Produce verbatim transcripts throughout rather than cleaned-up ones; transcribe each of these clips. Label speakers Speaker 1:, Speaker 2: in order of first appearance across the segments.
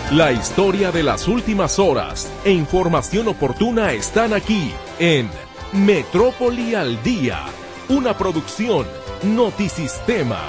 Speaker 1: La historia de las últimas horas e información oportuna están aquí en Metrópoli al Día, una producción Notisistema.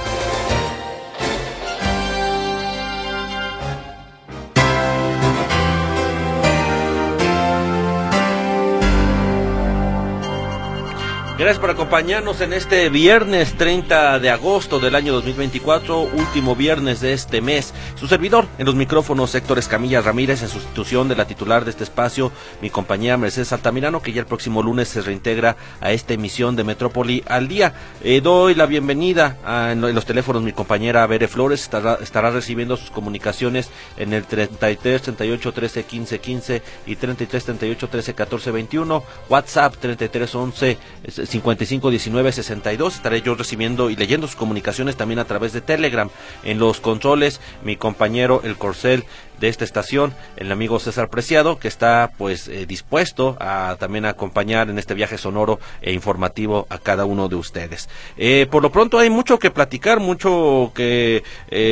Speaker 2: Gracias por acompañarnos en este viernes treinta de agosto del año dos mil veinticuatro, último viernes de este mes. Su servidor, en los micrófonos, Héctor Escamilla Ramírez, en sustitución de la titular de este espacio, mi compañera Mercedes Altamirano, que ya el próximo lunes se reintegra a esta emisión de Metrópoli al Día. Eh, doy la bienvenida a, en los teléfonos, mi compañera Bere Flores, estará, estará recibiendo sus comunicaciones en el treinta y tres, treinta y ocho, trece, quince, quince y treinta y tres, treinta y ocho, trece, catorce, veintiuno, WhatsApp treinta y tres, once, cincuenta y cinco, diecinueve, sesenta y dos. Estaré yo recibiendo y leyendo sus comunicaciones también a través de Telegram. En los controles, mi compañero, el corcel de esta estación, el amigo César Preciado, que está pues eh, dispuesto a también acompañar en este viaje sonoro e informativo a cada uno de ustedes. Eh, por lo pronto hay mucho que platicar, mucho que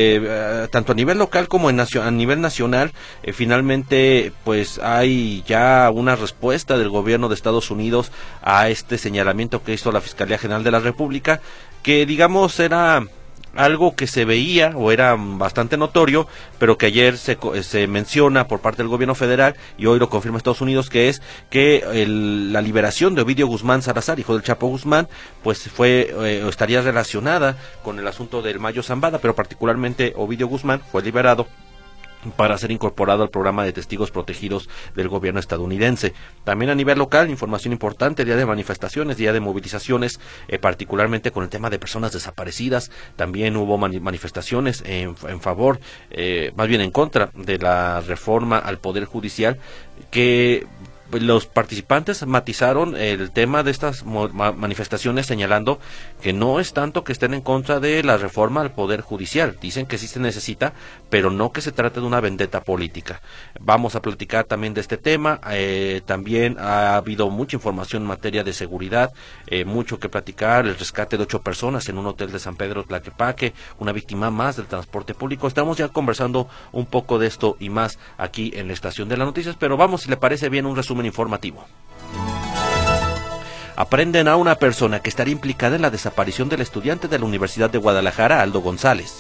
Speaker 2: eh, tanto a nivel local como en nacio- a nivel nacional. Eh, finalmente pues hay ya una respuesta del gobierno de Estados Unidos a este señalamiento que hizo la Fiscalía General de la República, que digamos era algo que se veía o era bastante notorio, pero que ayer se, se menciona por parte del gobierno federal y hoy lo confirma Estados Unidos, que es que el, la liberación de Ovidio Guzmán Salazar, hijo del Chapo Guzmán, pues fue eh, estaría relacionada con el asunto del Mayo Zambada, pero particularmente Ovidio Guzmán fue liberado para ser incorporado al programa de testigos protegidos del gobierno estadounidense. También a nivel local, información importante, día de manifestaciones, día de movilizaciones, eh, particularmente con el tema de personas desaparecidas. También hubo mani- manifestaciones en, en favor, eh, más bien en contra de la reforma al Poder Judicial, que los participantes matizaron el tema de estas manifestaciones señalando que no es tanto que estén en contra de la reforma al Poder Judicial, dicen que sí se necesita, pero no que se trate de una vendetta política. Vamos a platicar también de este tema, eh, también ha habido mucha información en materia de seguridad, eh, mucho que platicar, el rescate de ocho personas en un hotel de San Pedro Tlaquepaque, una víctima más del transporte público. Estamos ya conversando un poco de esto y más aquí en la Estación de las Noticias, pero vamos, si le parece bien, un resumen informativo. Aprenden a una persona que estaría implicada en la desaparición del estudiante de la Universidad de Guadalajara, Aldo González.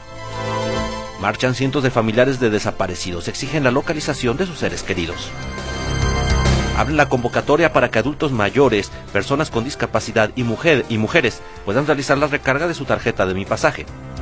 Speaker 2: Marchan cientos de familiares de desaparecidos, exigen la localización de sus seres queridos. Abren la convocatoria para que adultos mayores, personas con discapacidad y, mujer, y mujeres puedan realizar la recarga de su tarjeta de Mi Pasaje.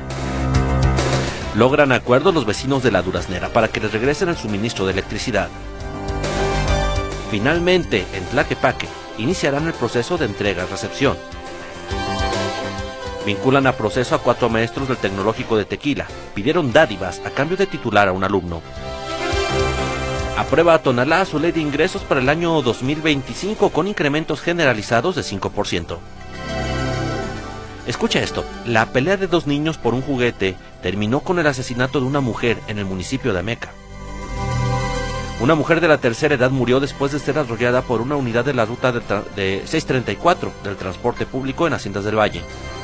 Speaker 2: Logran acuerdos los vecinos de La Duraznera para que les regresen el suministro de electricidad. Finalmente, en Tlaquepaque, iniciarán el proceso de entrega-recepción. Vinculan a proceso a cuatro maestros del Tecnológico de Tequila. Pidieron dádivas a cambio de titular a un alumno. Aprueba Tonalá su ley de ingresos para el año dos mil veinticinco con incrementos generalizados de cinco por ciento. Escucha esto, la pelea de dos niños por un juguete terminó con el asesinato de una mujer en el municipio de Ameca. Una mujer de la tercera edad murió después de ser arrollada por una unidad de la ruta de, tra- de seiscientos treinta y cuatro del transporte público en Haciendas del Valle.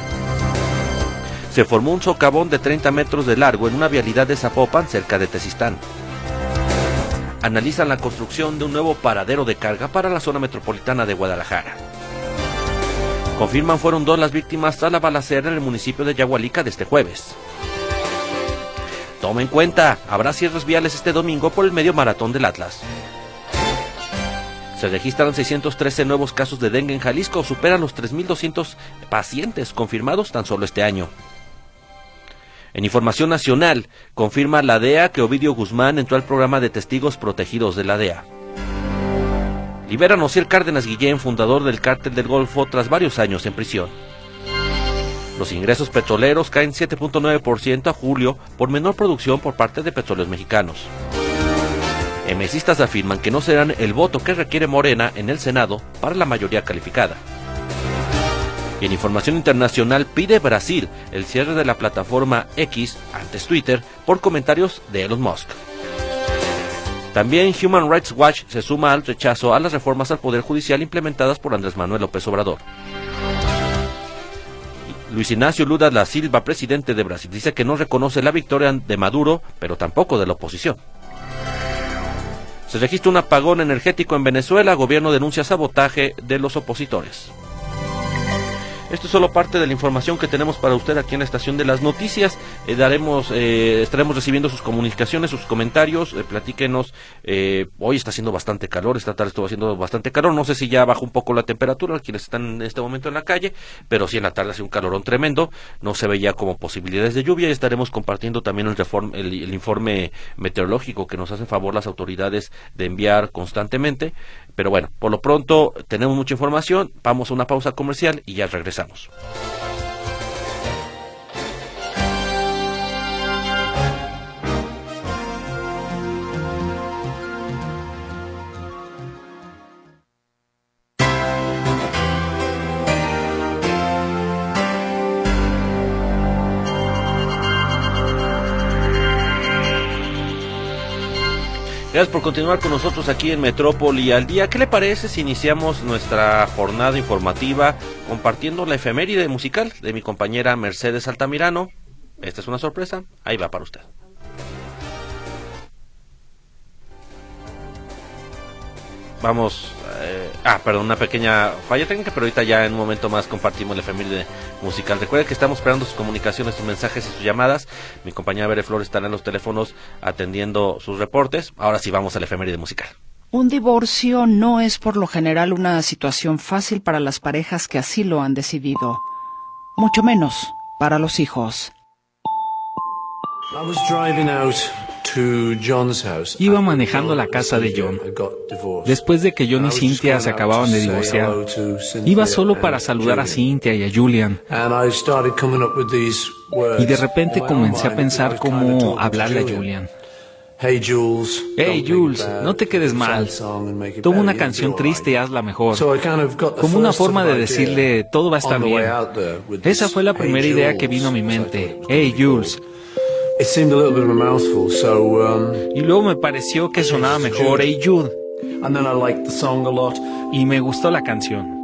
Speaker 2: Se formó un socavón de treinta metros de largo en una vialidad de Zapopan, cerca de Tezistán. Analizan la construcción de un nuevo paradero de carga para la zona metropolitana de Guadalajara. Confirman fueron dos las víctimas tras la balacera en el municipio de Yagualica de este jueves. Toma en cuenta, habrá cierres viales este domingo por el medio maratón del Atlas. Se registran seiscientos trece nuevos casos de dengue en Jalisco, superan los tres mil doscientos pacientes confirmados tan solo este año. En información nacional, confirma la D E A que Ovidio Guzmán entró al programa de testigos protegidos de la D E A. Liberan a Osiel Cárdenas Guillén, fundador del Cártel del Golfo, tras varios años en prisión. Los ingresos petroleros caen siete punto nueve por ciento a julio por menor producción por parte de Petróleos Mexicanos. Emesistas afirman que no serán el voto que requiere Morena en el Senado para la mayoría calificada. Y en información internacional, pide Brasil el cierre de la plataforma X, antes Twitter, por comentarios de Elon Musk. También Human Rights Watch se suma al rechazo a las reformas al Poder Judicial implementadas por Andrés Manuel López Obrador. Luis Ignacio Lula da Silva, presidente de Brasil, dice que no reconoce la victoria de Maduro, pero tampoco de la oposición. Se registra un apagón energético en Venezuela, gobierno denuncia sabotaje de los opositores. Esto es solo parte de la información que tenemos para usted aquí en la Estación de las Noticias. Eh, daremos, eh, estaremos recibiendo sus comunicaciones, sus comentarios. Eh, platíquenos. Eh, hoy está haciendo bastante calor, esta tarde estuvo haciendo bastante calor. No sé si ya bajó un poco la temperatura, quienes están en este momento en la calle, pero sí en la tarde hace un calorón tremendo. No se veía como posibilidades de lluvia y estaremos compartiendo también el, reform, el, el informe meteorológico que nos hacen favor las autoridades de enviar constantemente. Pero bueno, por lo pronto tenemos mucha información. Vamos a una pausa comercial y ya regresamos. Gracias por continuar con nosotros aquí en Metrópoli al Día. ¿Qué le parece si iniciamos nuestra jornada informativa compartiendo la efeméride musical de mi compañera Mercedes Altamirano? Esta es una sorpresa, ahí va para usted. Vamos, eh, ah, perdón, una pequeña falla técnica, pero ahorita ya en un momento más compartimos la efeméride musical. Recuerden que estamos esperando sus comunicaciones, sus mensajes y sus llamadas. Mi compañera Bere Flores estará en los teléfonos atendiendo sus reportes. Ahora sí vamos a la efeméride musical.
Speaker 3: Un divorcio no es por lo general una situación fácil para las parejas que así lo han decidido, mucho menos para los hijos.
Speaker 4: I was driving out to John's house.
Speaker 5: Iba manejando a la casa de John. Después de que John y Cynthia se acababan de divorciar, iba solo para saludar a Cynthia y a Julian. Y de repente comencé a pensar cómo hablarle a Julian.
Speaker 4: Hey Jules,
Speaker 5: hey Jules, no te quedes mal. Toma una canción triste y hazla mejor. Como una forma de decirle, todo va a estar bien. Esa fue la primera idea que vino a mi mente. Hey Jules. Y luego me pareció que sonaba mejor Hey Jude. Y me gustó la canción.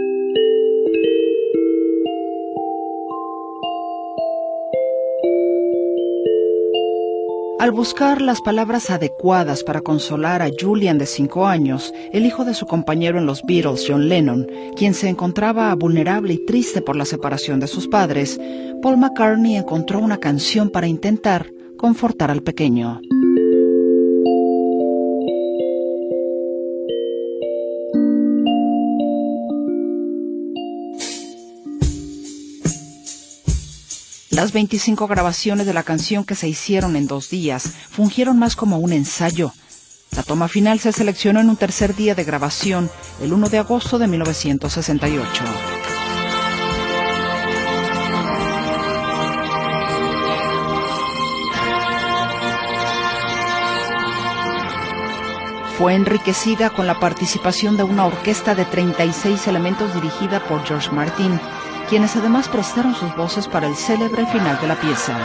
Speaker 3: Al buscar las palabras adecuadas para consolar a Julian de cinco años, el hijo de su compañero en los Beatles, John Lennon, quien se encontraba vulnerable y triste por la separación de sus padres, Paul McCartney encontró una canción para intentar confortar al pequeño. Las veinticinco grabaciones de la canción que se hicieron en dos días fungieron más como un ensayo. La toma final se seleccionó en un tercer día de grabación, el uno de agosto de mil novecientos sesenta y ocho. Fue enriquecida con la participación de una orquesta de treinta y seis elementos dirigida por George Martin, quienes además prestaron sus voces para el célebre final de la pieza.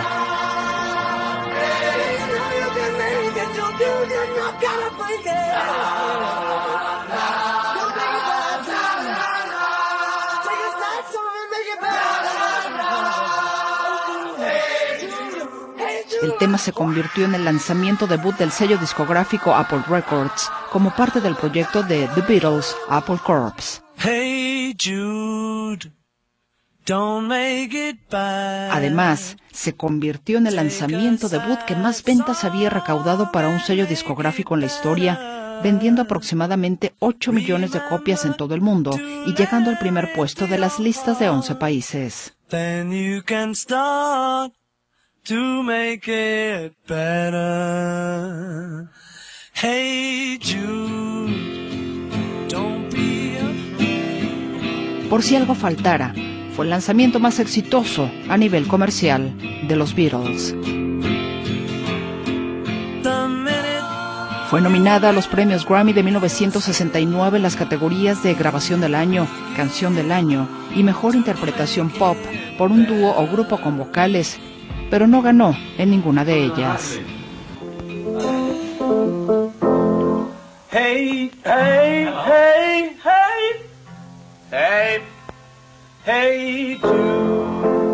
Speaker 3: El tema se convirtió en el lanzamiento debut del sello discográfico Apple Records, como parte del proyecto de The Beatles, Apple Corps.
Speaker 6: Hey Jude.
Speaker 3: Además, se convirtió en el lanzamiento debut que más ventas había recaudado para un sello discográfico en la historia, vendiendo aproximadamente ocho millones de copias en todo el mundo y llegando al primer puesto de las listas de once países.
Speaker 6: Then you can start to make it better. Hey Jude, don't be afraid.
Speaker 3: Por si algo faltara, fue el lanzamiento más exitoso a nivel comercial de los Beatles. Fue nominada a los premios Grammy de mil novecientos sesenta y nueve en las categorías de Grabación del Año, Canción del Año y Mejor Interpretación Pop por un dúo o grupo con vocales, pero no ganó en ninguna de ellas.
Speaker 6: Hey, hey, hey, hey, hey. Hey Jude.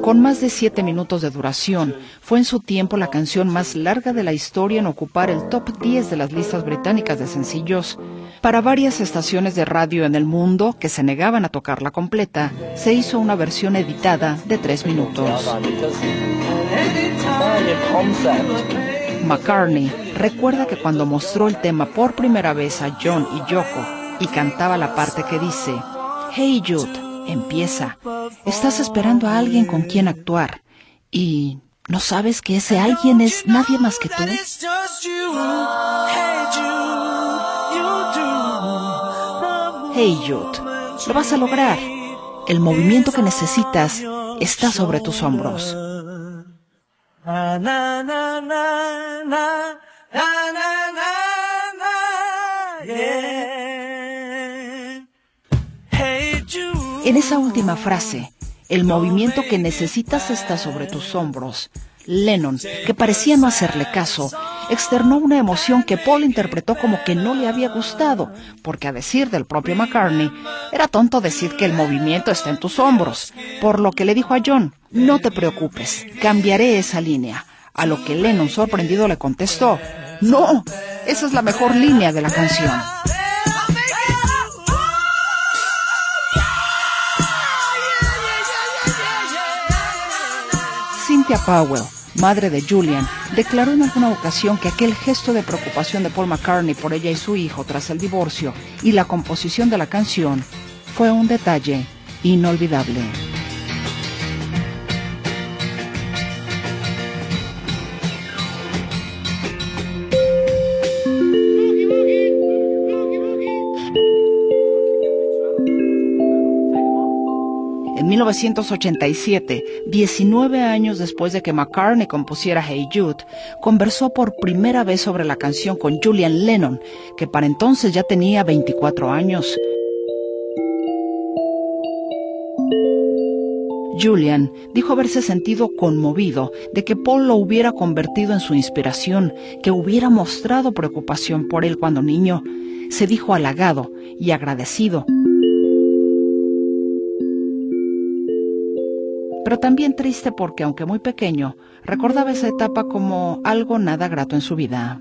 Speaker 3: Con más de siete minutos de duración, fue en su tiempo la canción más larga de la historia en ocupar el top diez de las listas británicas de sencillos. Para varias estaciones de radio en el mundo que se negaban a tocarla completa, se hizo una versión editada de tres minutos. McCartney recuerda que cuando mostró el tema por primera vez a John y Yoko y cantaba la parte que dice: "Hey Jude, empieza. Estás esperando a alguien con quien actuar y ¿no sabes que ese alguien es nadie más que tú?" Hey Jude, lo vas a lograr. El movimiento que necesitas está sobre tus hombros. En esa última frase, el movimiento que necesitas está sobre tus hombros, Lennon, que parecía no hacerle caso, externó una emoción que Paul interpretó como que no le había gustado, porque a decir del propio McCartney, era tonto decir que el movimiento está en tus hombros, por lo que le dijo a John: "No te preocupes, cambiaré esa línea", a lo que Lennon, sorprendido, le contestó: "No, esa es la mejor línea de la canción". Cynthia Powell, madre de Julian, declaró en alguna ocasión que aquel gesto de preocupación de Paul McCartney por ella y su hijo tras el divorcio y la composición de la canción fue un detalle inolvidable. En mil novecientos ochenta y siete, diecinueve años después de que McCartney compusiera Hey Jude, conversó por primera vez sobre la canción con Julian Lennon, que para entonces ya tenía veinticuatro años. Julian dijo haberse sentido conmovido de que Paul lo hubiera convertido en su inspiración, que hubiera mostrado preocupación por él cuando niño. Se dijo halagado y agradecido, pero también triste porque, aunque muy pequeño, recordaba esa etapa como algo nada grato en su vida.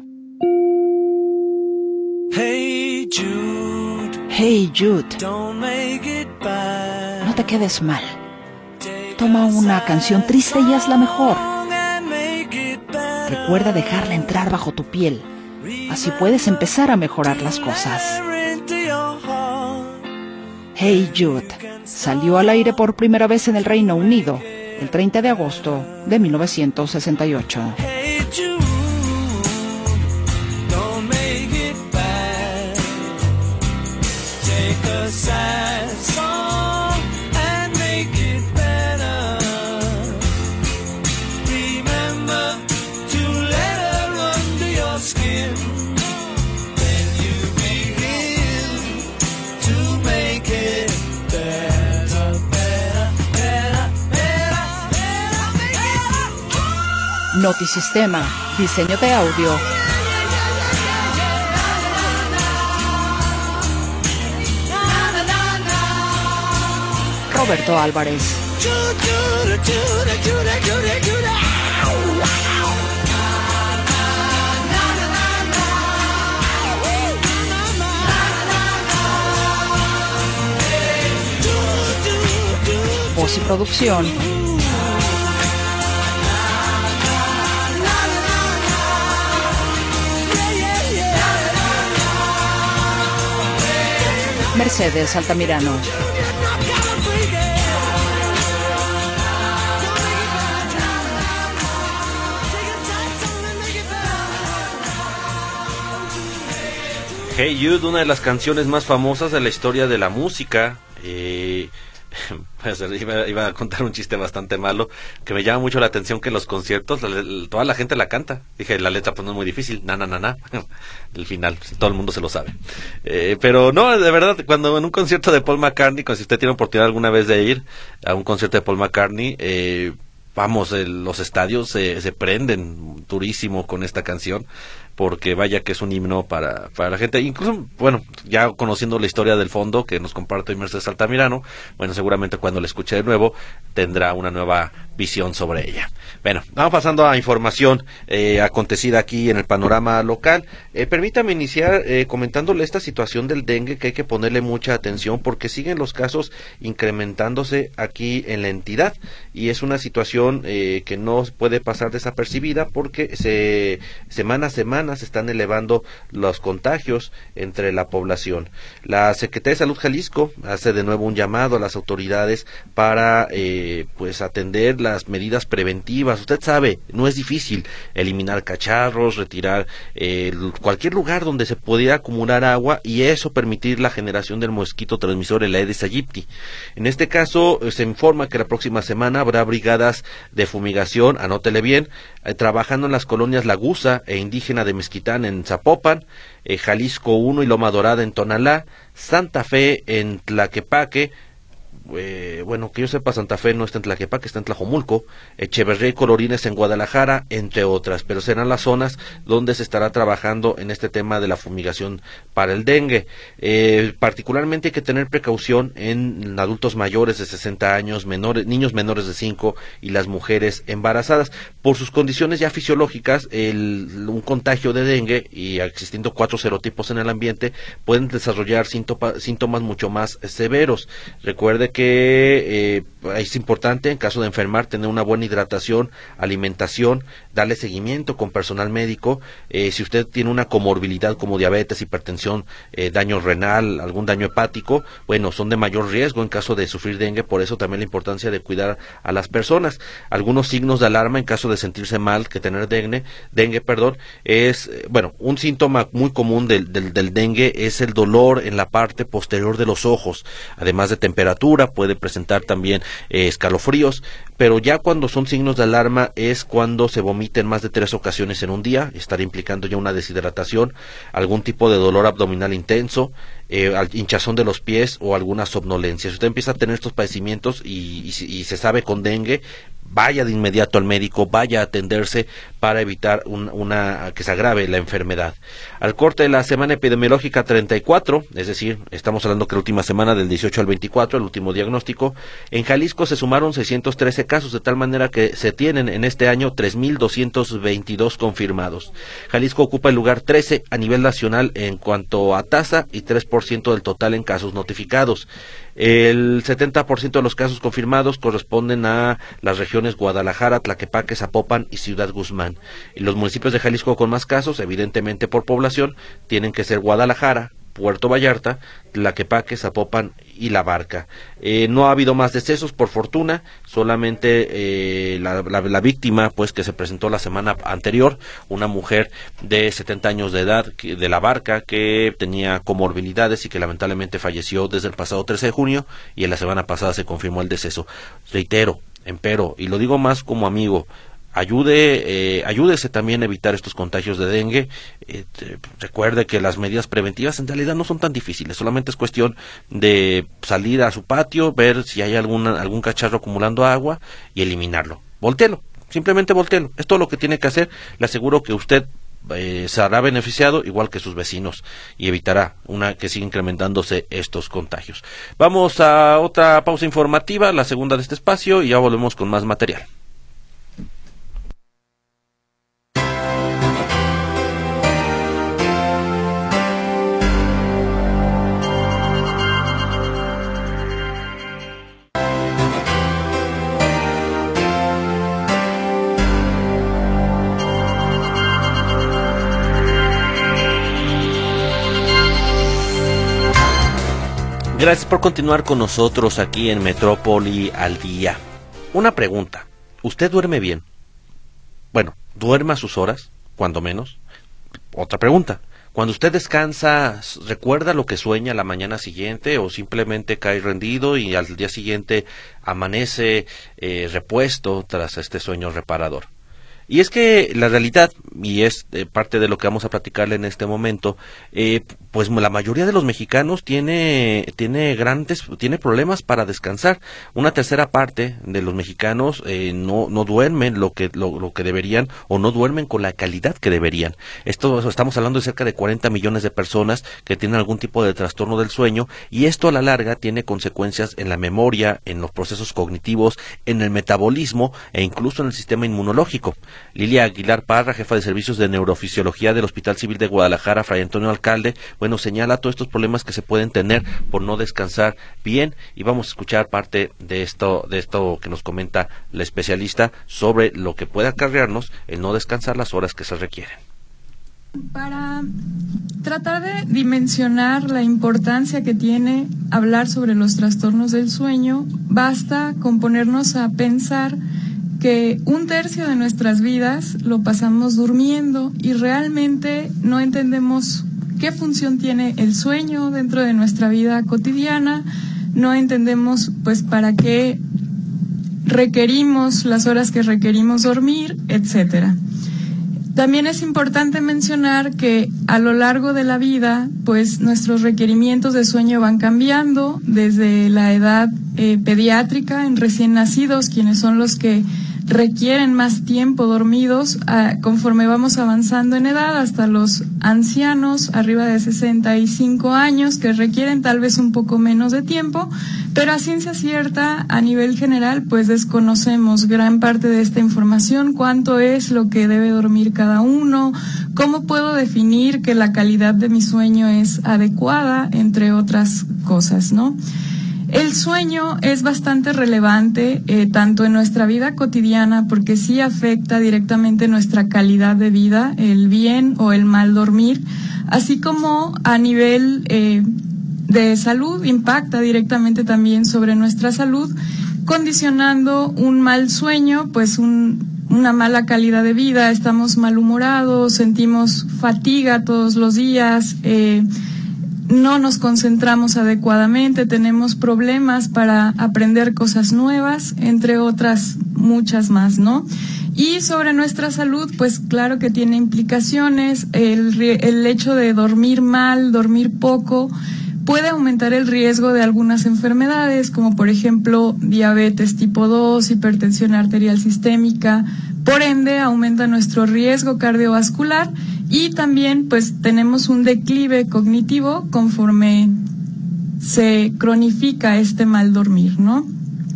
Speaker 6: Hey Jude,
Speaker 3: Hey Jude,
Speaker 6: don't make it bad.
Speaker 3: no te quedes mal. Toma una canción triste y hazla mejor. Recuerda dejarla entrar bajo tu piel. Así puedes empezar a mejorar las cosas. Hey Jude salió al aire por primera vez en el Reino Unido el treinta de agosto de mil novecientos sesenta y ocho.
Speaker 6: Hey Jude, don't make it bad. Take a sad song and make it better. Remember to let her under your skin. Then you begin to make it better, better, better, better, better, better.
Speaker 3: Notisistema, diseño de audio, Roberto Álvarez. Voz y producción, Mercedes Altamirano.
Speaker 2: Hey Jude, una de las canciones más famosas de la historia de la música. Eh, pues, iba, iba a contar un chiste bastante malo, que me llama mucho la atención que en los conciertos la, la, toda la gente la canta. Dije, la letra pues no es muy difícil, na na na na, el final, todo el mundo se lo sabe. Eh, pero no, de verdad, cuando en un concierto de Paul McCartney, si usted tiene oportunidad alguna vez de ir a un concierto de Paul McCartney, eh, vamos, eh, los estadios se, se prenden durísimo con esta canción. porque vaya que es un himno para, para la gente, incluso, bueno, ya conociendo la historia del fondo que nos comparte Mercedes Altamirano, bueno, seguramente cuando la escuche de nuevo tendrá una nueva visión sobre ella. Bueno, vamos pasando a información eh, acontecida aquí en el panorama local. Eh, permítame iniciar eh, comentándole esta situación del dengue, que hay que ponerle mucha atención porque siguen los casos incrementándose aquí en la entidad, y es una situación eh, que no puede pasar desapercibida porque se semana a semana se están elevando los contagios entre la población. La Secretaría de Salud Jalisco hace de nuevo un llamado a las autoridades para eh, pues atender las medidas preventivas. Usted sabe, no es difícil eliminar cacharros, retirar eh, cualquier lugar donde se pudiera acumular agua y eso permitir la generación del mosquito transmisor, el Aedes aegypti. En este caso se informa que la próxima semana habrá brigadas de fumigación, anótele bien, eh, trabajando en las colonias Lagusa e Indígena de Mezquitán en Zapopan, eh, Jalisco uno y Loma Dorada en Tonalá, Santa Fe en Tlaquepaque, Eh, bueno, que yo sepa, Santa Fe no está en Tlaquepaque, está en Tlajomulco, Echeverría y Colorines en Guadalajara, entre otras, pero serán las zonas donde se estará trabajando en este tema de la fumigación para el dengue. Eh, particularmente hay que tener precaución en adultos mayores de sesenta años, menores, niños menores de cinco y las mujeres embarazadas. Por sus condiciones ya fisiológicas, el, un contagio de dengue y existiendo cuatro serotipos en el ambiente pueden desarrollar síntoma, síntomas mucho más severos. Recuerde que eh, es importante en caso de enfermar tener una buena hidratación, alimentación, darle seguimiento con personal médico. Eh, si usted tiene una comorbilidad como diabetes, hipertensión, eh, daño renal, algún daño hepático, bueno, son de mayor riesgo en caso de sufrir dengue, por eso también la importancia de cuidar a las personas. Algunos signos de alarma en caso de sentirse mal, que tener dengue, dengue, perdón, es, bueno, un síntoma muy común del, del, del dengue es el dolor en la parte posterior de los ojos, además de temperatura, puede presentar también eh, escalofríos, pero ya cuando son signos de alarma es cuando se vomita en más de tres ocasiones en un día, estará implicando ya una deshidratación, algún tipo de dolor abdominal intenso, eh, hinchazón de los pies o alguna somnolencia. Si usted empieza a tener estos padecimientos y, y, y se sabe con dengue, vaya de inmediato al médico, vaya a atenderse para evitar un, una que se agrave la enfermedad. Al corte de la semana epidemiológica treinta y cuatro, es decir, estamos hablando que la última semana del dieciocho al veinticuatro, el último diagnóstico, en Jalisco se sumaron seiscientos trece casos, de tal manera que se tienen en este año tres mil doscientos veintidós confirmados. Jalisco ocupa el lugar trece a nivel nacional en cuanto a tasa y tres por ciento del total en casos notificados. El setenta por ciento de los casos confirmados corresponden a las regiones Guadalajara, Tlaquepaque, Zapopan y Ciudad Guzmán. Y los municipios de Jalisco con más casos, evidentemente por población, tienen que ser Guadalajara, Puerto Vallarta, Tlaquepaque, Zapopan y La Barca. Eh, no ha habido más decesos, por fortuna, solamente eh, la, la, la víctima pues que se presentó la semana anterior, una mujer de setenta años de edad que, de La Barca, que tenía comorbilidades y que lamentablemente falleció desde el pasado trece de junio, y en la semana pasada se confirmó el deceso. Reitero, empero, y lo digo más como amigo, ayude, eh, ayúdese también a evitar estos contagios de dengue. Eh, te, recuerde que las medidas preventivas en realidad no son tan difíciles, solamente es cuestión de salir a su patio, ver si hay alguna, algún cacharro acumulando agua y eliminarlo. Voltéelo, simplemente voltéelo, es todo lo que tiene que hacer. Le aseguro que usted eh, será beneficiado igual que sus vecinos y evitará una que siga incrementándose estos contagios. Vamos a otra pausa informativa, la segunda de este espacio, y ya volvemos con más material. Gracias por continuar con nosotros aquí en Metrópoli al Día. Una pregunta, ¿usted duerme bien? Bueno, ¿duerme a sus horas, cuando menos? Otra pregunta, cuando usted descansa, ¿recuerda lo que sueña la mañana siguiente o simplemente cae rendido y al día siguiente amanece eh, repuesto tras este sueño reparador? Y es que la realidad, y es eh, parte de lo que vamos a platicarle en este momento, eh, pues la mayoría de los mexicanos tiene tiene grandes tiene problemas para descansar. Una tercera parte de los mexicanos eh, no no duermen lo que lo, lo que deberían, o no duermen con la calidad que deberían. Esto estamos hablando de cerca de cuarenta millones de personas que tienen algún tipo de trastorno del sueño, y esto a la larga tiene consecuencias en la memoria, en los procesos cognitivos, en el metabolismo e incluso en el sistema inmunológico. Lilia Aguilar Parra, jefa de servicios de neurofisiología del Hospital Civil de Guadalajara, Fray Antonio Alcalde, bueno, señala todos estos problemas que se pueden tener por no descansar bien, y vamos a escuchar parte de esto, de esto que nos comenta la especialista sobre lo que puede acarrearnos el no descansar las horas que se requieren.
Speaker 7: Para tratar de dimensionar la importancia que tiene hablar sobre los trastornos del sueño, basta con ponernos a pensar que un tercio de nuestras vidas lo pasamos durmiendo y realmente no entendemos qué función tiene el sueño dentro de nuestra vida cotidiana, no entendemos pues para qué requerimos las horas que requerimos dormir, etcétera. También es importante mencionar que a lo largo de la vida, pues nuestros requerimientos de sueño van cambiando desde la edad eh, pediátrica en recién nacidos, quienes son los que requieren más tiempo dormidos, a, conforme vamos avanzando en edad, hasta los ancianos arriba de sesenta y cinco años, que requieren tal vez un poco menos de tiempo, pero a ciencia cierta, a nivel general, pues desconocemos gran parte de esta información, cuánto es lo que debe dormir cada uno, cómo puedo definir que la calidad de mi sueño es adecuada, entre otras cosas, ¿no? El sueño es bastante relevante eh, tanto en nuestra vida cotidiana, porque sí afecta directamente nuestra calidad de vida, el bien o el mal dormir, así como a nivel eh, de salud, impacta directamente también sobre nuestra salud, condicionando un mal sueño, pues un, una mala calidad de vida, estamos malhumorados, sentimos fatiga todos los días, eh, no nos concentramos adecuadamente, tenemos problemas para aprender cosas nuevas, entre otras muchas más, ¿no? Y sobre nuestra salud, pues claro que tiene implicaciones, el, el hecho de dormir mal, dormir poco, puede aumentar el riesgo de algunas enfermedades, como por ejemplo diabetes tipo dos, hipertensión arterial sistémica, por ende aumenta nuestro riesgo cardiovascular, y también pues tenemos un declive cognitivo conforme se cronifica este mal dormir, ¿no?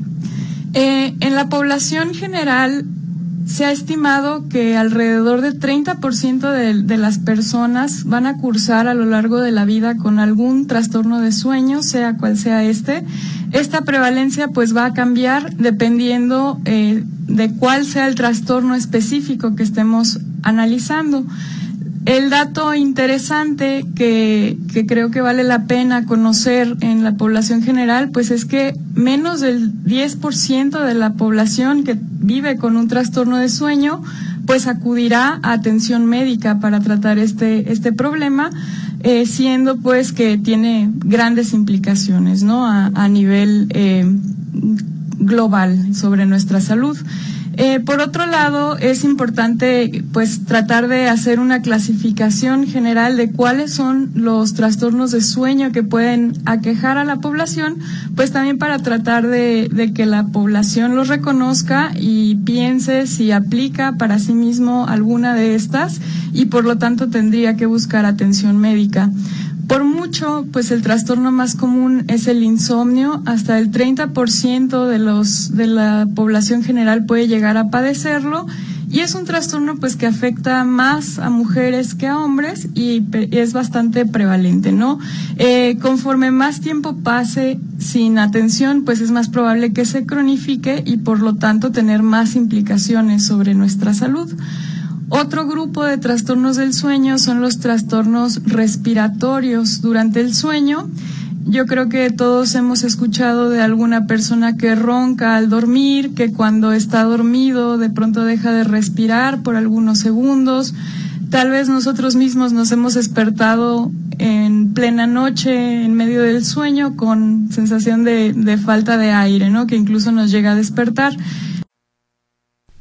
Speaker 7: Eh, en la población general se ha estimado que alrededor del treinta por ciento de, de las personas van a cursar a lo largo de la vida con algún trastorno de sueño, sea cual sea este. Esta prevalencia pues va a cambiar dependiendo eh, de cuál sea el trastorno específico que estemos analizando. El dato interesante que, que creo que vale la pena conocer en la población general, pues es que menos del diez por ciento de la población que vive con un trastorno de sueño, pues acudirá a atención médica para tratar este, este problema, eh, siendo pues que tiene grandes implicaciones, ¿no? A, a nivel eh, global sobre nuestra salud. Eh, por otro lado, es importante pues tratar de hacer una clasificación general de cuáles son los trastornos de sueño que pueden aquejar a la población, pues también para tratar de, de que la población los reconozca y piense si aplica para sí mismo alguna de estas, y por lo tanto tendría que buscar atención médica. Por mucho, pues el trastorno más común es el insomnio. Hasta el treinta por ciento de los de la población general puede llegar a padecerlo, y es un trastorno pues que afecta más a mujeres que a hombres y es bastante prevalente, ¿no? Eh, conforme más tiempo pase sin atención, pues es más probable que se cronifique y por lo tanto tener más implicaciones sobre nuestra salud. Otro grupo de trastornos del sueño son los trastornos respiratorios durante el sueño. Yo creo que todos hemos escuchado de alguna persona que ronca al dormir, que cuando está dormido de pronto deja de respirar por algunos segundos. Tal vez nosotros mismos nos hemos despertado en plena noche, en medio del sueño, con sensación de, de falta de aire, ¿no? Que incluso nos llega a despertar.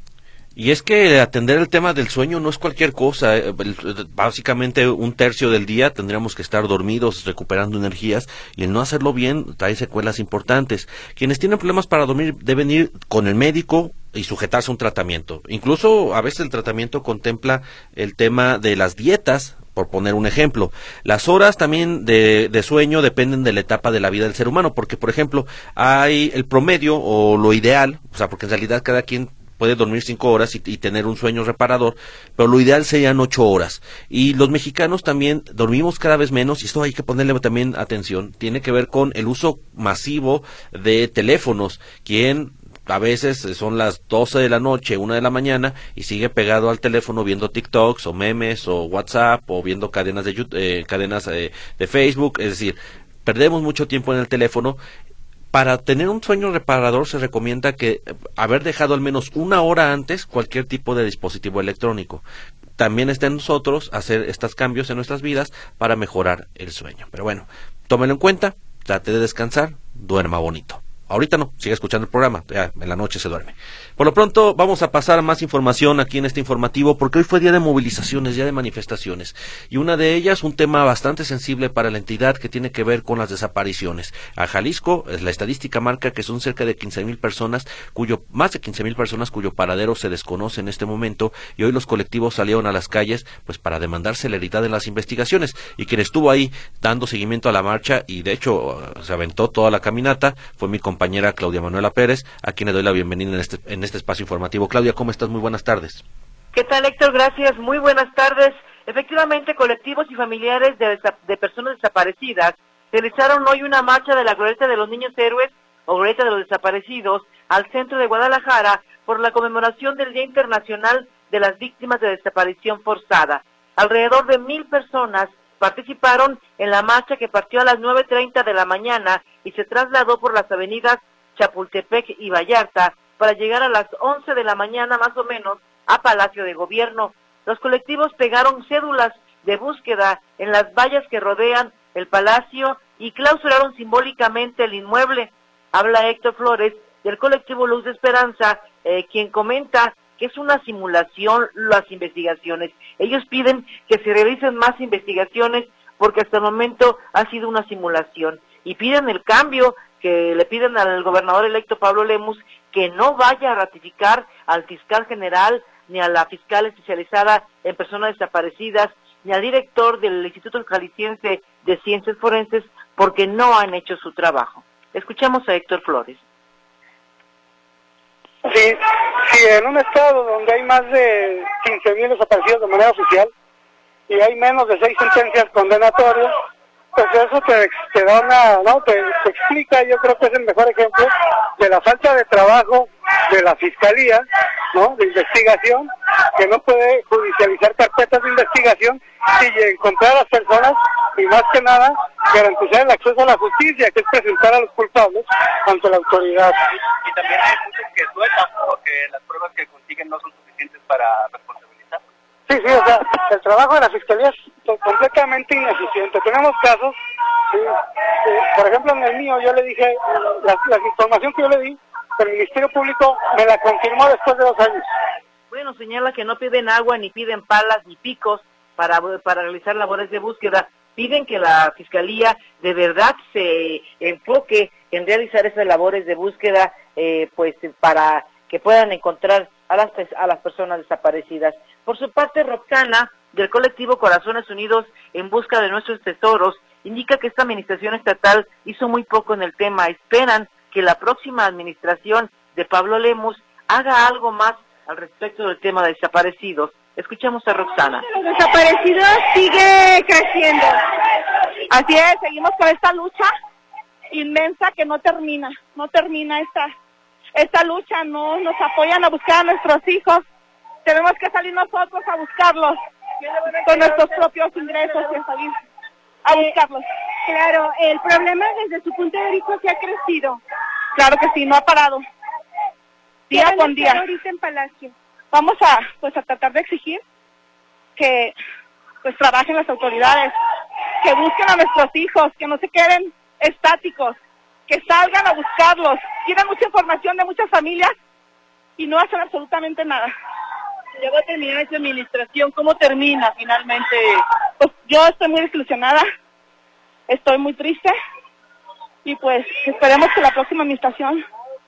Speaker 2: Y es que atender el tema del sueño no es cualquier cosa. Básicamente un tercio del día tendríamos que estar dormidos, recuperando energías, y el no hacerlo bien trae secuelas importantes. Quienes tienen problemas para dormir deben ir con el médico y sujetarse a un tratamiento. Incluso a veces el tratamiento contempla el tema de las dietas, por poner un ejemplo. Las horas también de, de sueño dependen de la etapa de la vida del ser humano, porque por ejemplo hay el promedio o lo ideal, o sea, porque en realidad cada quien puede dormir cinco horas y, y tener un sueño reparador, pero lo ideal serían ocho horas. Y los mexicanos también dormimos cada vez menos, y esto hay que ponerle también atención. Tiene que ver con el uso masivo de teléfonos, quien a veces son las doce de la noche, una de la mañana, y sigue pegado al teléfono viendo TikToks o memes o WhatsApp o viendo cadenas de YouTube, eh, cadenas eh, de Facebook. Es decir, perdemos mucho tiempo en el teléfono. Para tener un sueño reparador se recomienda que haber dejado al menos una hora antes cualquier tipo de dispositivo electrónico. También está en nosotros hacer estos cambios en nuestras vidas para mejorar el sueño. Pero bueno, tómelo en cuenta, trate de descansar, duerma bonito. Ahorita no, sigue escuchando el programa, ya en la noche se duerme. Por lo pronto vamos a pasar a más información aquí en este informativo, porque hoy fue día de movilizaciones, día de manifestaciones, y una de ellas un tema bastante sensible para la entidad que tiene que ver con las desapariciones. A Jalisco, la estadística marca que son cerca de quince mil personas, cuyo más de quince mil personas cuyo paradero se desconoce en este momento, y hoy los colectivos salieron a las calles pues para demandar celeridad en las investigaciones, y quien estuvo ahí dando seguimiento a la marcha y de hecho se aventó toda la caminata fue mi compañero compañera Claudia Manuela Pérez, a quien le doy la bienvenida en este, en este espacio informativo. Claudia, ¿cómo estás? Muy buenas tardes.
Speaker 8: ¿Qué tal, Héctor? Gracias, muy buenas tardes. Efectivamente, colectivos y familiares de, de personas desaparecidas realizaron hoy una marcha de la Glorieta de los Niños Héroes, o Glorieta de los Desaparecidos, al centro de Guadalajara, por la conmemoración del Día Internacional de las Víctimas de Desaparición Forzada. Alrededor de mil personas participaron en la marcha, que partió a las nueve treinta de la mañana y se trasladó por las avenidas Chapultepec y Vallarta para llegar a las once de la mañana más o menos a Palacio de Gobierno. Los colectivos pegaron cédulas de búsqueda en las vallas que rodean el palacio y clausuraron simbólicamente el inmueble. Habla Héctor Flores del colectivo Luz de Esperanza, eh, quien comenta que es una simulación las investigaciones. Ellos piden que se realicen más investigaciones porque hasta el momento ha sido una simulación, y piden el cambio, que le piden al gobernador electo Pablo Lemus que no vaya a ratificar al fiscal general, ni a la fiscal especializada en personas desaparecidas, ni al director del Instituto Jalisciense de Ciencias Forenses, porque no han hecho su trabajo. Escuchamos a Héctor Flores.
Speaker 9: Sí, sí, en un estado donde hay más de quince mil desaparecidos de manera oficial y hay menos de seis sentencias condenatorias, pues eso te, te da una, no, te, te explica, yo creo que es el mejor ejemplo de la falta de trabajo de la Fiscalía, ¿no?, de investigación, que no puede judicializar carpetas de investigación y encontrar a las personas, y más que nada garantizar el acceso a la justicia, que es presentar a los culpables ante la autoridad.
Speaker 10: Y, y también hay muchos que sueltan porque las pruebas que consiguen no son suficientes para responsabilizar.
Speaker 9: Sí, sí, o sea, el trabajo de la Fiscalía es completamente ineficiente. Tenemos casos, sí, sí, por ejemplo en el mío yo le dije, la, la información que yo le di, el Ministerio Público me la confirmó después de dos años.
Speaker 8: Bueno, señala que no piden agua, ni piden palas, ni picos para, para realizar labores de búsqueda. Piden que la Fiscalía de verdad se enfoque en realizar esas labores de búsqueda, eh, pues para que puedan encontrar a las, a las personas desaparecidas. Por su parte, Roxana, del colectivo Corazones Unidos en Busca de Nuestros Tesoros, indica que esta administración estatal hizo muy poco en el tema. Esperan que la próxima administración de Pablo Lemus haga algo más al respecto del tema de desaparecidos. Escuchamos a Roxana.
Speaker 11: Los desaparecidos sigue creciendo. Así es, seguimos con esta lucha inmensa que no termina, no termina esta esta lucha, no nos apoyan a buscar a nuestros hijos. Tenemos que salir nosotros a buscarlos con nuestros propios ingresos, y salir a buscarlos.
Speaker 12: Claro, el problema desde su punto de vista se ha crecido.
Speaker 11: Claro que sí, no ha parado. Día con día.
Speaker 12: Ahorita en Palacio.
Speaker 11: Vamos a, pues, a tratar de exigir que, pues, trabajen las autoridades, que busquen a nuestros hijos, que no se queden estáticos, que salgan a buscarlos. Tienen mucha información de muchas familias y no hacen absolutamente nada. Ya va a terminar esa administración. ¿Cómo termina finalmente? Pues yo estoy muy desilusionada, estoy muy triste y pues esperemos que la próxima administración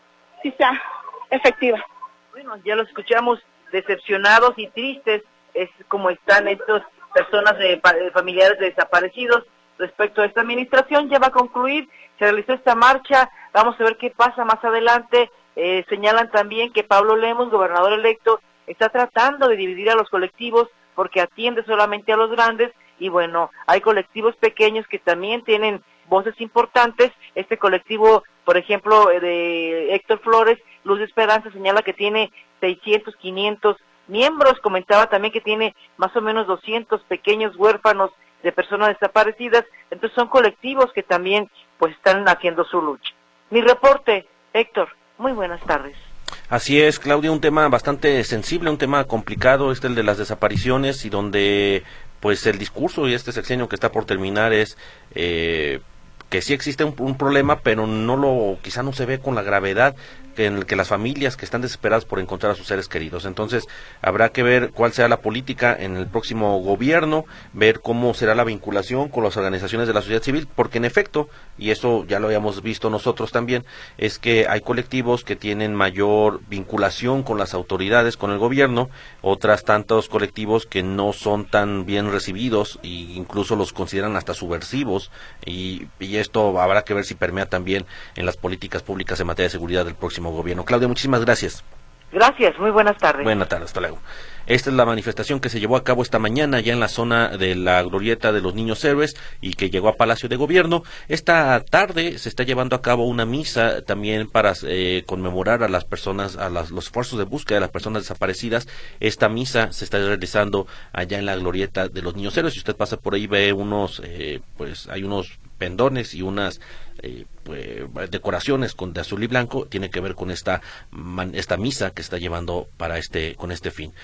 Speaker 11: sí sea efectiva.
Speaker 8: Bueno, ya lo escuchamos, decepcionados y tristes es como están estas personas de, de familiares de desaparecidos respecto a esta administración. Ya va a concluir, se realizó esta marcha, vamos a ver qué pasa más adelante. Eh, señalan también que Pablo Lemos, gobernador electo, está tratando de dividir a los colectivos porque atiende solamente a los grandes y bueno, hay colectivos pequeños que también tienen voces importantes. Este colectivo, por ejemplo, de Héctor Flores, Luz de Esperanza, señala que tiene seiscientos, quinientos miembros. Comentaba también que tiene más o menos doscientos pequeños huérfanos de personas desaparecidas. Entonces son colectivos que también pues están haciendo su lucha. Mi reporte, Héctor, muy buenas tardes.
Speaker 2: Así es, Claudia, un tema bastante sensible, un tema complicado, este el de las desapariciones, y donde pues el discurso y este sexenio que está por terminar es eh, que sí existe un, un problema, pero no lo quizá no se ve con la gravedad que en el que las familias que están desesperadas por encontrar a sus seres queridos. Entonces habrá que ver cuál sea la política en el próximo gobierno, ver cómo será la vinculación con las organizaciones de la sociedad civil, porque en efecto, y eso ya lo habíamos visto nosotros también, es que hay colectivos que tienen mayor vinculación con las autoridades, con el gobierno, otras tantos colectivos que no son tan bien recibidos e incluso los consideran hasta subversivos, y, y esto habrá que ver si permea también en las políticas públicas en materia de seguridad del próximo gobierno. Claudia, muchísimas gracias.
Speaker 8: Gracias, muy buenas tardes.
Speaker 2: Buenas tardes, hasta luego. Esta es la manifestación que se llevó a cabo esta mañana ya en la zona de la glorieta de los Niños Héroes y que llegó a Palacio de Gobierno. Esta tarde se está llevando a cabo una misa también para eh, conmemorar a las personas, a las, los esfuerzos de búsqueda de las personas desaparecidas. Esta misa se está realizando allá en la glorieta de los Niños Héroes. Si usted pasa por ahí ve unos, eh, pues hay unos pendones y unas eh, pues, decoraciones con de azul y blanco. Tiene que ver con esta man, esta misa que está llevando para este con este fin.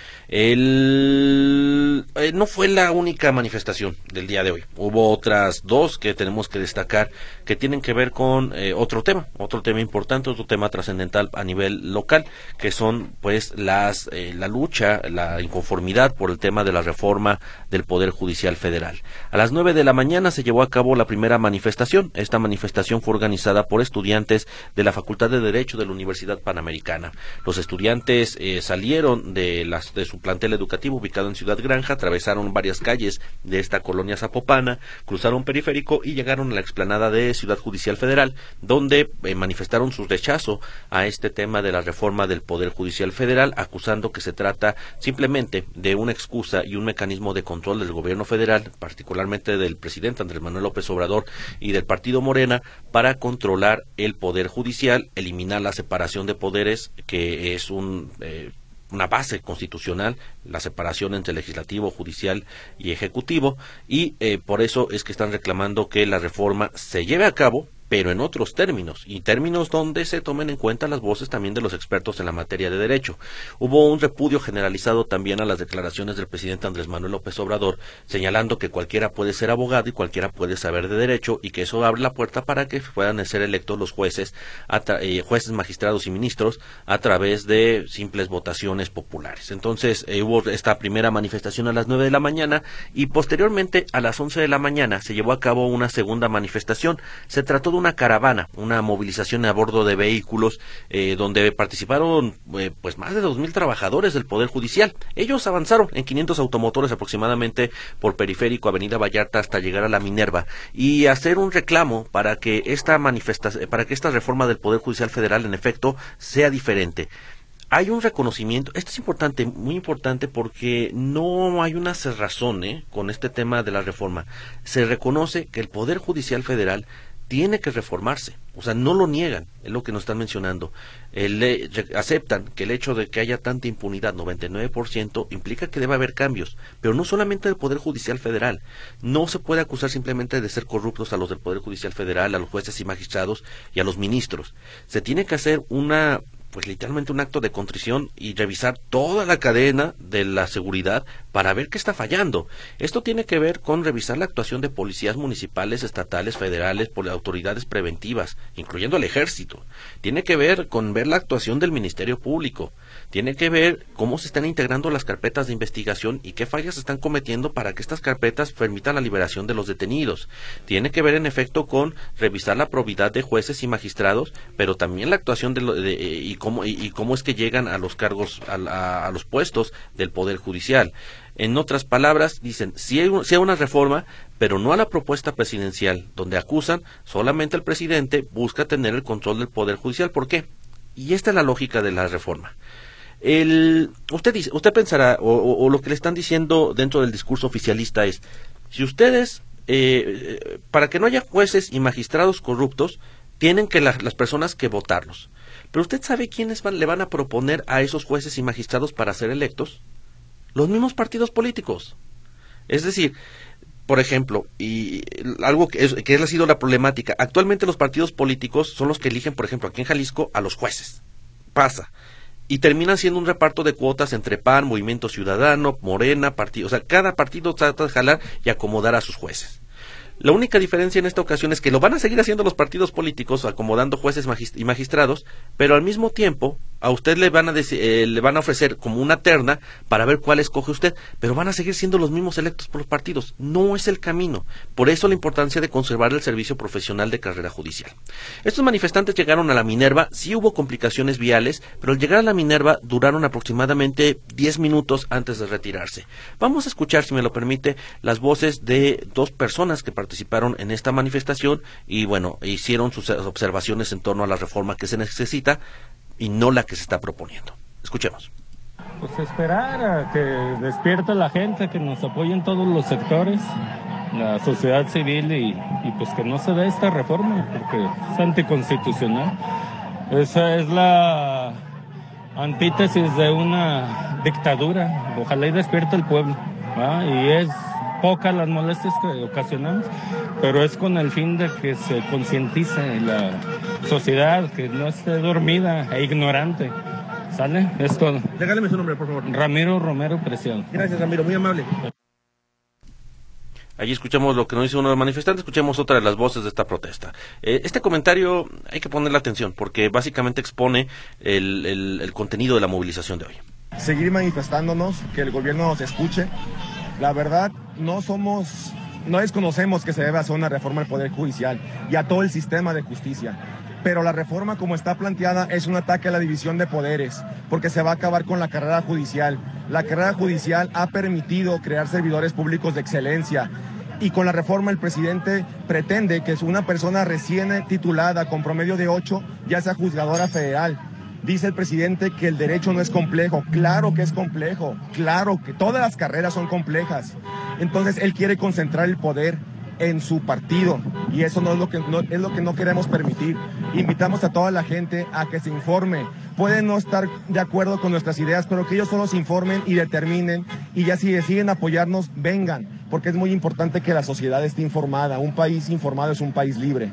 Speaker 2: El, eh, no fue la única manifestación del día de hoy. Hubo otras dos que tenemos que destacar que tienen que ver con eh, otro tema, otro tema importante, otro tema trascendental a nivel local, que son pues las eh, la lucha, la inconformidad por el tema de la reforma del Poder Judicial Federal. A las nueve de la mañana se llevó a cabo la primera manifestación. Esta manifestación fue organizada por estudiantes de la Facultad de Derecho de la Universidad Panamericana. Los estudiantes eh, salieron de, las, de su plantel educativo ubicado en Ciudad Granja, atravesaron varias calles de esta colonia zapopana, cruzaron periférico y llegaron a la explanada de Ciudad Judicial Federal, donde eh, manifestaron su rechazo a este tema de la reforma del Poder Judicial Federal, acusando que se trata simplemente de una excusa y un mecanismo de control del gobierno federal, particularmente del presidente Andrés Manuel López Obrador y del partido Morena, para controlar el Poder Judicial, eliminar la separación de poderes, que es un eh, una base constitucional, la separación entre legislativo, judicial y ejecutivo, y eh, por eso es que están reclamando que la reforma se lleve a cabo, pero en otros términos, y términos donde se tomen en cuenta las voces también de los expertos en la materia de derecho. Hubo un repudio generalizado también a las declaraciones del presidente Andrés Manuel López Obrador, señalando que cualquiera puede ser abogado y cualquiera puede saber de derecho, y que eso abre la puerta para que puedan ser electos los jueces, eh, jueces, magistrados y ministros a través de simples votaciones populares. Entonces eh, hubo esta primera manifestación a las nueve de la mañana, y posteriormente a las once de la mañana se llevó a cabo una segunda manifestación. Se trató de una caravana, una movilización a bordo de vehículos, eh, donde participaron eh, pues más de dos mil trabajadores del Poder Judicial. Ellos avanzaron en quinientos automotores aproximadamente por Periférico, Avenida Vallarta, hasta llegar a la Minerva, y hacer un reclamo para que esta manifestación, para que esta reforma del Poder Judicial Federal en efecto sea diferente. Hay un reconocimiento, esto es importante, muy importante, porque no hay una cerrazón ¿eh? con este tema de la reforma. Se reconoce que el Poder Judicial Federal tiene que reformarse, o sea, no lo niegan, es lo que nos están mencionando. El, eh, aceptan que el hecho de que haya tanta impunidad, noventa y nueve por ciento, implica que debe haber cambios, pero no solamente del Poder Judicial Federal. No se puede acusar simplemente de ser corruptos a los del Poder Judicial Federal, a los jueces y magistrados y a los ministros. Se tiene que hacer una... pues literalmente un acto de contrición y revisar toda la cadena de la seguridad para ver qué está fallando. Esto tiene que ver con revisar la actuación de policías municipales, estatales, federales, por autoridades preventivas, incluyendo el ejército. Tiene que ver con ver la actuación del Ministerio Público. tiene que ver cómo se están integrando las carpetas de investigación y qué fallas se están cometiendo para que estas carpetas permitan la liberación de los detenidos. Tiene que ver en efecto con revisar la probidad de jueces y magistrados, pero también la actuación de, lo, de y cómo y, y cómo es que llegan a los cargos, a, a, a los puestos del Poder Judicial. En otras palabras, dicen, sí hay, sí hay una reforma, pero no a la propuesta presidencial, donde acusan solamente al presidente busca tener el control del Poder Judicial. ¿Por qué? Y esta es la lógica de la reforma. El, usted dice, usted pensará, o, o, o lo que le están diciendo dentro del discurso oficialista es, si ustedes, eh, para que no haya jueces y magistrados corruptos, tienen que la, las personas que votarlos. Pero usted sabe quiénes van, le van a proponer a esos jueces y magistrados para ser electos. Los mismos partidos políticos. Es decir, por ejemplo, y algo que, es, que ha sido la problemática, actualmente los partidos políticos son los que eligen, por ejemplo, aquí en Jalisco, a los jueces. Pasa. Y terminan siendo un reparto de cuotas entre P A N, Movimiento Ciudadano, Morena, partido. O sea, cada partido trata de jalar y acomodar a sus jueces. La única diferencia en esta ocasión es que lo van a seguir haciendo los partidos políticos, acomodando jueces magist- y magistrados, pero al mismo tiempo a usted le van a dec- eh, le van a ofrecer como una terna para ver cuál escoge usted, pero van a seguir siendo los mismos electos por los partidos. No es el camino. Por eso la importancia de conservar el servicio profesional de carrera judicial. Estos manifestantes llegaron a la Minerva, sí hubo complicaciones viales, pero al llegar a la Minerva duraron aproximadamente diez minutos antes de retirarse. Vamos a escuchar, si me lo permite, las voces de dos personas que participaron en esta manifestación y, bueno, hicieron sus observaciones en torno a la reforma que se necesita y no la que se está proponiendo. Escuchemos.
Speaker 13: Pues esperar a que despierte la gente, que nos apoyen todos los sectores, la sociedad civil y, y pues que no se dé esta reforma porque es anticonstitucional. Esa es la antítesis de una dictadura. Ojalá y despierte el pueblo, ¿va? Y es pocas las molestias que ocasionamos, pero es con el fin de que se concientice la sociedad, que no esté dormida e ignorante. ¿Sale? Es todo.
Speaker 14: Regáleme su nombre, por favor.
Speaker 13: Ramiro Romero Preciado.
Speaker 14: Gracias, Ramiro, muy amable.
Speaker 2: Allí escuchamos lo que nos dice uno de los manifestantes, escuchemos otra de las voces de esta protesta. Eh, este comentario hay que ponerle atención, porque básicamente expone el, el, el contenido de la movilización de hoy.
Speaker 15: Seguir manifestándonos, que el gobierno nos escuche. La verdad, no somos, no desconocemos que se debe hacer una reforma al Poder Judicial y a todo el sistema de justicia. Pero la reforma como está planteada es un ataque a la división de poderes, porque se va a acabar con la carrera judicial. La carrera judicial ha permitido crear servidores públicos de excelencia. Y con la reforma el presidente pretende que una persona recién titulada con promedio de ocho ya sea juzgadora federal. Dice el presidente que el derecho no es complejo. Claro que es complejo, claro que todas las carreras son complejas. Entonces él quiere concentrar el poder en su partido y eso no es lo que no, es lo que no queremos permitir. Invitamos a toda la gente a que se informe. Pueden no estar de acuerdo con nuestras ideas, pero que ellos solo se informen y determinen, y ya si deciden apoyarnos, vengan, porque es muy importante que la sociedad esté informada. Un país informado es un país libre.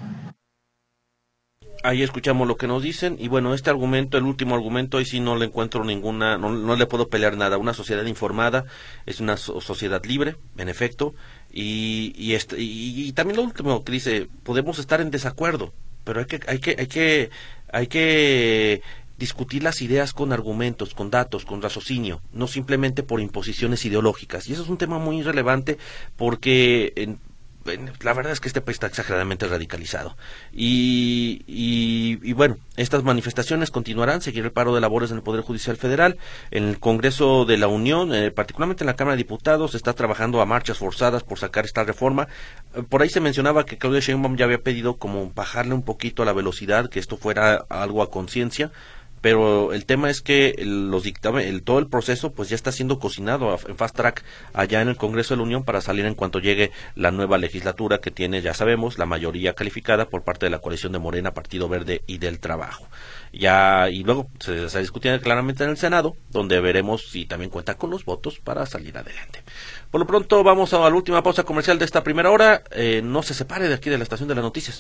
Speaker 2: Ahí escuchamos lo que nos dicen y bueno, este argumento, el último argumento, ahí sí no le encuentro ninguna, no, no le puedo pelear nada. Una sociedad informada es una so- sociedad libre, en efecto, y y, este, y y también lo último que dice, podemos estar en desacuerdo, pero hay que hay que hay que hay que discutir las ideas con argumentos, con datos, con raciocinio, no simplemente por imposiciones ideológicas. Y eso es un tema muy relevante porque en la verdad es que este país está exageradamente radicalizado y, y, y bueno, estas manifestaciones continuarán, seguir el paro de labores en el Poder Judicial Federal. En el Congreso de la Unión, eh, particularmente en la Cámara de Diputados, se está trabajando a marchas forzadas por sacar esta reforma. Eh, por ahí se mencionaba que Claudia Sheinbaum ya había pedido como bajarle un poquito a la velocidad, que esto fuera algo a conciencia, pero el tema es que el, los dictamen, el, todo el proceso pues ya está siendo cocinado a, en fast track allá en el Congreso de la Unión para salir en cuanto llegue la nueva legislatura que tiene, ya sabemos, la mayoría calificada por parte de la coalición de Morena, Partido Verde y del Trabajo. Ya y luego se, se discute claramente en el Senado, donde veremos si también cuenta con los votos para salir adelante. Por lo pronto vamos a la última pausa comercial de esta primera hora. Eh, no se separe de aquí de la estación de las noticias.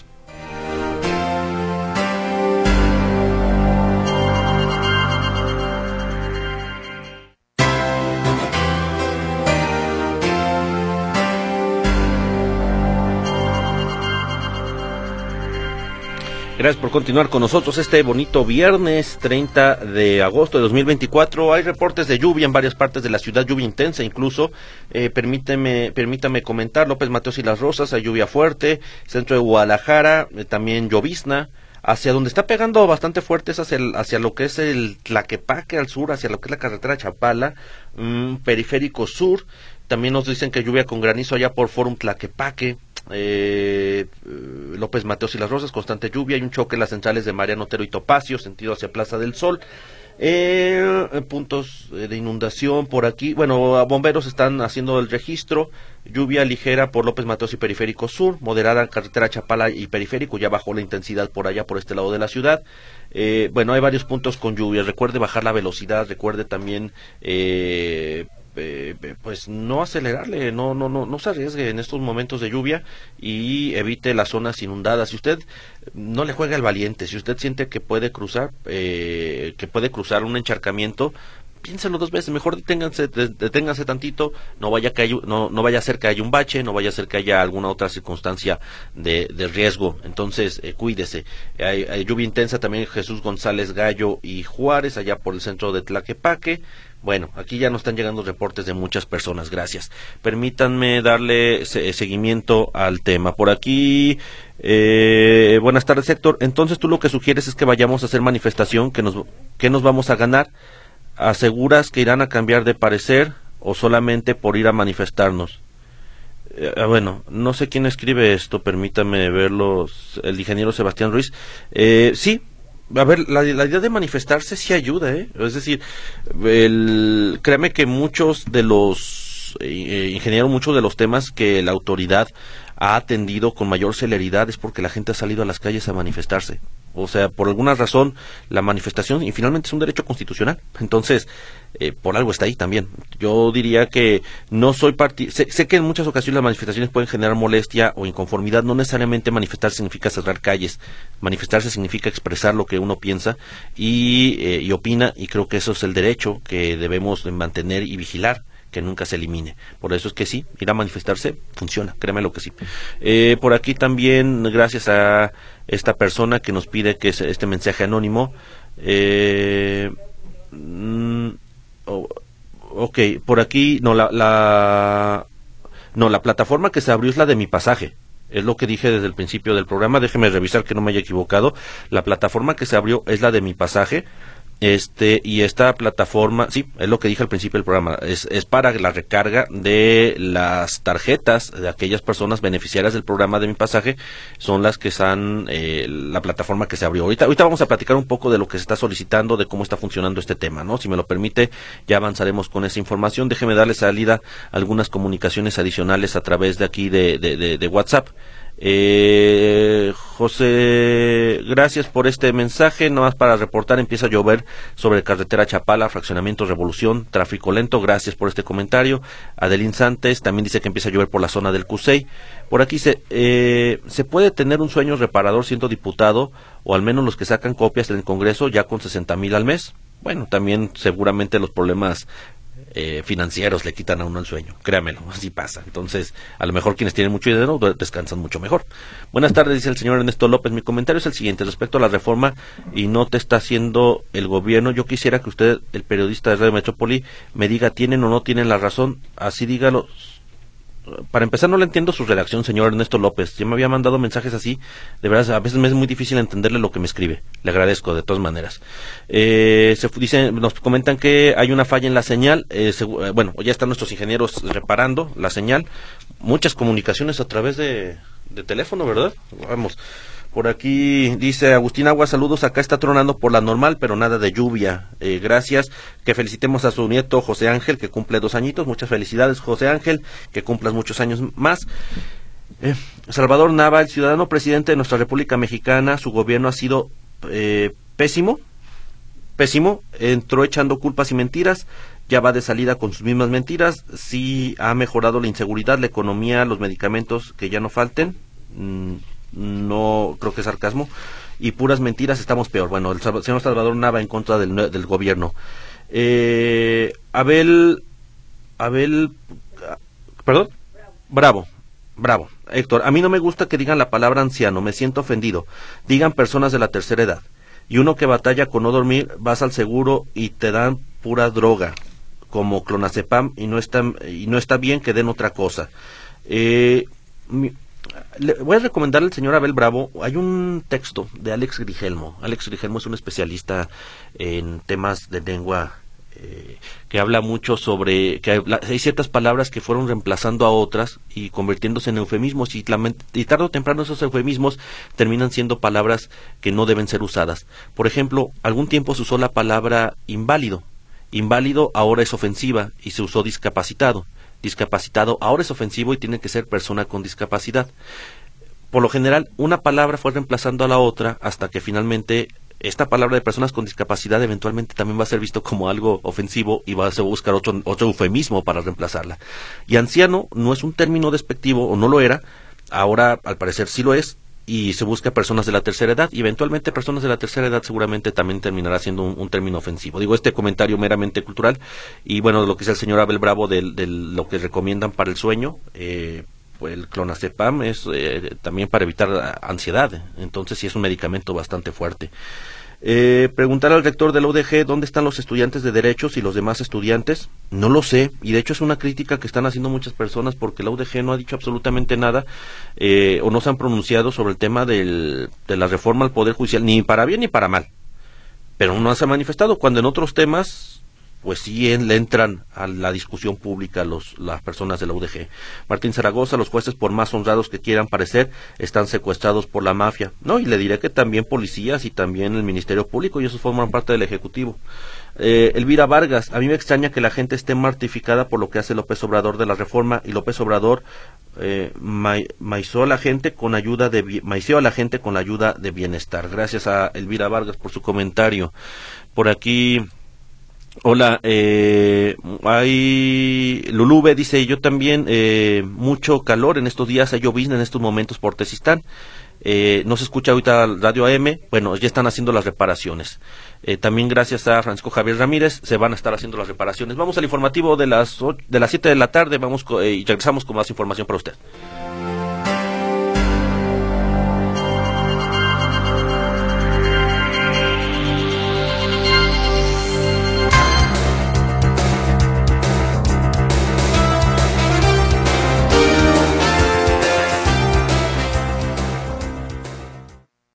Speaker 2: Gracias por continuar con nosotros este bonito viernes treinta de agosto de dos mil veinticuatro. Hay reportes de lluvia en varias partes de la ciudad, lluvia intensa incluso. Eh, permíteme, permítame comentar, López Mateos y Las Rosas, hay lluvia fuerte, centro de Guadalajara, eh, también llovizna. Hacia donde está pegando bastante fuerte es hacia, el, hacia lo que es el Tlaquepaque al sur, hacia lo que es la carretera Chapala, mmm, periférico sur. También nos dicen que lluvia con granizo allá por Fórum Tlaquepaque. Eh, López Mateos y Las Rosas, constante lluvia, hay un choque en las centrales de Mariano Otero y Topacio, sentido hacia Plaza del Sol. Eh, puntos de inundación por aquí, bueno, bomberos están haciendo el registro, lluvia ligera por López Mateos y Periférico Sur, moderada en carretera Chapala y Periférico, ya bajó la intensidad por allá, por este lado de la ciudad. Eh, bueno, hay varios puntos con lluvia, recuerde bajar la velocidad, recuerde también eh, Eh, pues no acelerarle, no no no no se arriesgue en estos momentos de lluvia y evite las zonas inundadas. Si usted no le juega al valiente, si usted siente que puede cruzar, eh, que puede cruzar un encharcamiento, piénselo dos veces, mejor deténganse, deténganse tantito, no vaya que haya, no, no vaya a ser que haya un bache, no vaya a ser que haya alguna otra circunstancia de, de riesgo, entonces eh, cuídese. Hay, hay lluvia intensa también Jesús González Gallo y Juárez, allá por el centro de Tlaquepaque. Bueno, aquí ya nos están llegando reportes de muchas personas, gracias. Permítanme darle se, seguimiento al tema. Por aquí, eh, buenas tardes Héctor, entonces tú lo que sugieres es que vayamos a hacer manifestación, que nos, que nos vamos a ganar. ¿Aseguras que irán a cambiar de parecer o solamente por ir a manifestarnos? Eh, bueno, no sé quién escribe esto, permítame verlo, el ingeniero Sebastián Ruiz. Eh, sí, a ver, la, la idea de manifestarse sí ayuda, ¿eh? Es decir, el, créeme que muchos de los, eh, ingeniero, muchos de los temas que la autoridad ha atendido con mayor celeridad es porque la gente ha salido a las calles a manifestarse. O sea, por alguna razón, la manifestación, y finalmente es un derecho constitucional. Entonces, eh, por algo está ahí también. Yo diría que no soy partidario. Sé, sé que en muchas ocasiones las manifestaciones pueden generar molestia o inconformidad. No necesariamente manifestar significa cerrar calles. Manifestarse significa expresar lo que uno piensa y, eh, y opina, y creo que eso es el derecho que debemos mantener y vigilar, que nunca se elimine. Por eso es que sí, ir a manifestarse funciona, créeme lo que sí. Eh, por aquí también, gracias a esta persona que nos pide que este mensaje anónimo, eh, mm, oh, ok, por aquí, no, la, la, no, la plataforma que se abrió es la de Mi Pasaje. Es lo que dije desde el principio del programa, déjeme revisar que no me haya equivocado. La plataforma que se abrió es la de Mi Pasaje. Este, y esta plataforma, sí, es lo que dije al principio del programa, es, es para la recarga de las tarjetas de aquellas personas beneficiarias del programa de Mi Pasaje, son las que están, eh, la plataforma que se abrió. Ahorita, ahorita vamos a platicar un poco de lo que se está solicitando, de cómo está funcionando este tema, ¿no? Si me lo permite, ya avanzaremos con esa información. Déjeme darle salida a algunas comunicaciones adicionales a través de aquí de, de, de, de WhatsApp. Eh, José, gracias por este mensaje. Nada más para reportar, empieza a llover sobre carretera Chapala, fraccionamiento Revolución, tráfico lento. Gracias por este comentario. Adelín Santos también dice que empieza a llover por la zona del Cusey. Por aquí se, eh, se puede tener un sueño reparador siendo diputado, o al menos los que sacan copias en el Congreso, ya con sesenta mil al mes. Bueno, también seguramente los problemas Eh, financieros le quitan a uno el sueño, créamelo, así pasa. Entonces, a lo mejor quienes tienen mucho dinero descansan mucho mejor. Buenas tardes, dice el señor Ernesto López. Mi comentario es el siguiente, respecto a la reforma y no te está haciendo el gobierno. Yo quisiera que usted, el periodista de Radio Metrópoli, me diga, ¿tienen o no tienen la razón? Así dígalo. Para empezar, no le entiendo su redacción, señor Ernesto López. Ya me había mandado mensajes así. De verdad, a veces me es muy difícil entenderle lo que me escribe. Le agradezco, de todas maneras. Eh, se dice, nos comentan que hay una falla en la señal. Eh, se, bueno, ya están nuestros ingenieros reparando la señal. Muchas comunicaciones a través de, de teléfono, ¿verdad? Vamos. Por aquí dice Agustín Agua, saludos, acá está tronando por la normal, pero nada de lluvia. Eh, gracias, que felicitemos a su nieto José Ángel, que cumple dos añitos. Muchas felicidades, José Ángel, que cumplas muchos años más. Eh, Salvador Nava, el ciudadano presidente de nuestra República Mexicana, su gobierno ha sido eh, pésimo, pésimo, entró echando culpas y mentiras, ya va de salida con sus mismas mentiras. Sí ha mejorado la inseguridad, la economía, los medicamentos, que ya no falten. Mm, no creo que es sarcasmo, y puras mentiras, estamos peor. Bueno, el señor Salvador Nava en contra del, del gobierno. eh, Abel Abel perdón Bravo Bravo. Héctor, a mí no me gusta que digan la palabra anciano, me siento ofendido. Digan personas de la tercera edad. Y uno que batalla con no dormir, vas al seguro y te dan pura droga, como clonazepam, y no está, y no está bien que den otra cosa. Eh, mi, le voy a recomendar al señor Abel Bravo, hay un texto de Alex Grigelmo. Alex Grigelmo es un especialista en temas de lengua, eh, que habla mucho sobre que hay, hay ciertas palabras que fueron reemplazando a otras y convirtiéndose en eufemismos, y, la, y tarde o temprano esos eufemismos terminan siendo palabras que no deben ser usadas. Por ejemplo, algún tiempo se usó la palabra inválido. Inválido ahora es ofensiva y se usó discapacitado. Discapacitado ahora es ofensivo y tiene que ser persona con discapacidad. Por lo general, una palabra fue reemplazando a la otra hasta que finalmente esta palabra de personas con discapacidad eventualmente también va a ser visto como algo ofensivo y va a buscar otro, otro eufemismo para reemplazarla. Y anciano no es un término despectivo, o no lo era, ahora al parecer sí lo es, y se busca personas de la tercera edad, y eventualmente personas de la tercera edad seguramente también terminará siendo un, un término ofensivo. Digo, este comentario meramente cultural, y bueno, lo que dice el señor Abel Bravo de, de lo que recomiendan para el sueño, eh, pues el clonazepam es eh, también para evitar ansiedad, entonces sí es un medicamento bastante fuerte. Eh, preguntar al rector de la U D G dónde están los estudiantes de derechos y los demás estudiantes, no lo sé, y de hecho es una crítica que están haciendo muchas personas porque la U D G no ha dicho absolutamente nada, eh, o no se han pronunciado sobre el tema del, de la reforma al Poder Judicial, ni para bien ni para mal, pero no se ha manifestado, cuando en otros temas pues sí en, le entran a la discusión pública los, las personas de la U D G. Martín Zaragoza, los jueces, por más honrados que quieran parecer, están secuestrados por la mafia. No, y le diré que también policías y también el Ministerio Público, y esos forman parte del Ejecutivo. Eh, Elvira Vargas, a mí me extraña que la gente esté mortificada por lo que hace López Obrador de la reforma, y López Obrador eh, ma, maizó a la gente con ayuda de maició a la gente con la ayuda de bienestar. Gracias a Elvira Vargas por su comentario. Por aquí... Hola, eh, hay Lulube dice, yo también, eh, mucho calor en estos días, hay llovizna en estos momentos por Tezistán, eh, no se escucha ahorita Radio A M, bueno, ya están haciendo las reparaciones. Eh, también gracias a Francisco Javier Ramírez se van a estar haciendo las reparaciones. Vamos al informativo de las, de las siete de la tarde, vamos eh, y regresamos con más información para usted.